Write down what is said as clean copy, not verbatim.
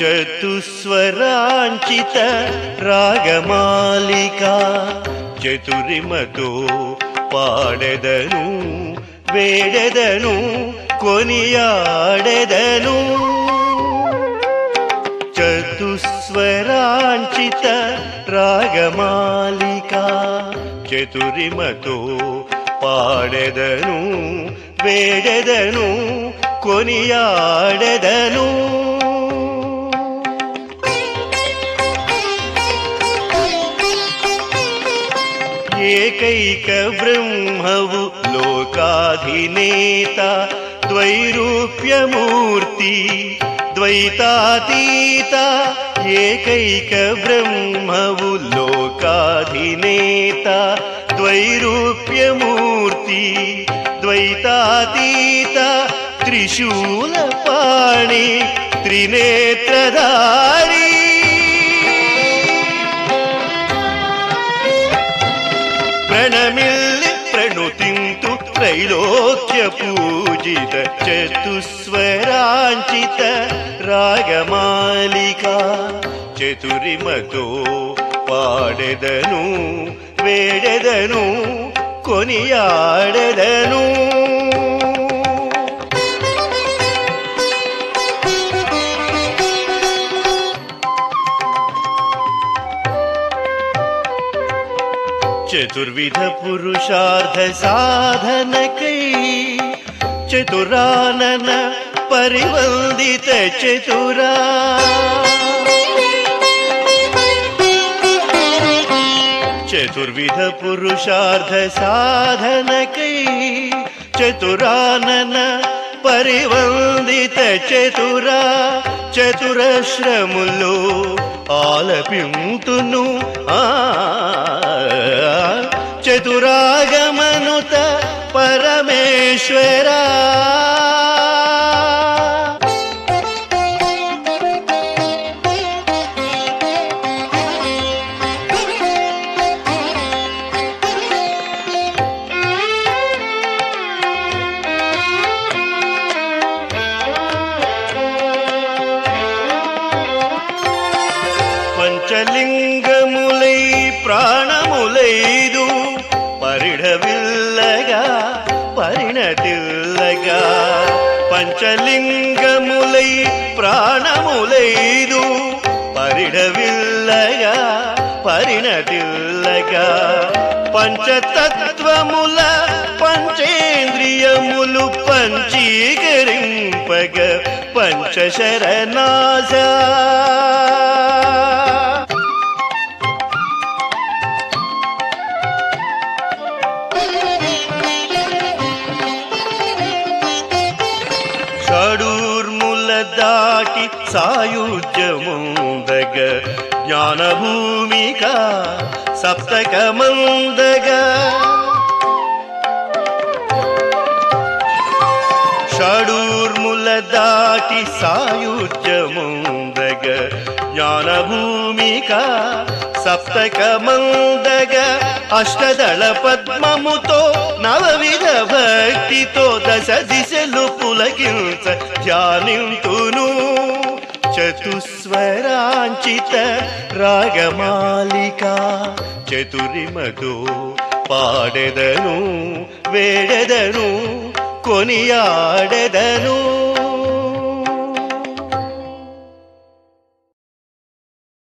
చతుస్వరాంచిత రాగమాలికా చతురిమతో పాడెదను వేడెదను కొనియాడెదను. చతుస్వరాంచిత రాగమాలికా చతురిమతో పాడెదను వేడెదను కొనియాడెదను. ఏకైక బ్రహ్మవు లోకాధినేత ద్వైరూప్యమూర్తి ద్వైతాతీత. ఏకైక బ్రహ్మవు లోకాధినేత ద్వైరూప్యమూర్తి ద్వైతాతీత. త్రిశూలపాణి త్రినేత్రధారి ప్రణమిల్లి ప్రణుతింతు త్రైలోక్య పూజిత చతుస్వరాంచిత రాగమాలికా చతురిమతో పాడెదను వేడెదను కొనియాడెదను. చతుర్విధ పురుషార్థ సాధనకై చతురానన పరివందిత చతురా. చతుర్విధ పురుషార్థ సాధనకై చతురానన పరివందిత చతురా. చతురశ్రములో ఆలపింతును చతురాగమనుత పరమేశ్వరా. పంచలింగములై ప్రాణములైదు పరిఢవిల్లగా పరిణతిల్లగా. పంచలింగములై ప్రాణములైదు పరిఢవిల్లగా పరిణతిల్లగా. పంచతత్వముల పంచేంద్రియములు పంచీకరింపగ పంచశరనాశ. షడూర్ముల దాటి సాయుజ్యముందగ జ్ఞానభూమిక సప్తకమందగ. షడూర్ముల దాటి సాయుజ్యముందగ జ్ఞానభూమిక సప్తకమందగ. అష్టదళ పద్మముతో నవవిధ భక్తితో దశ దిశలు పులకించ ధ్యానింతును. చతుస్వరాంచిత రాగమాలికా చతురిమతో పాడెదను వేడెదను కొనియాడెదను.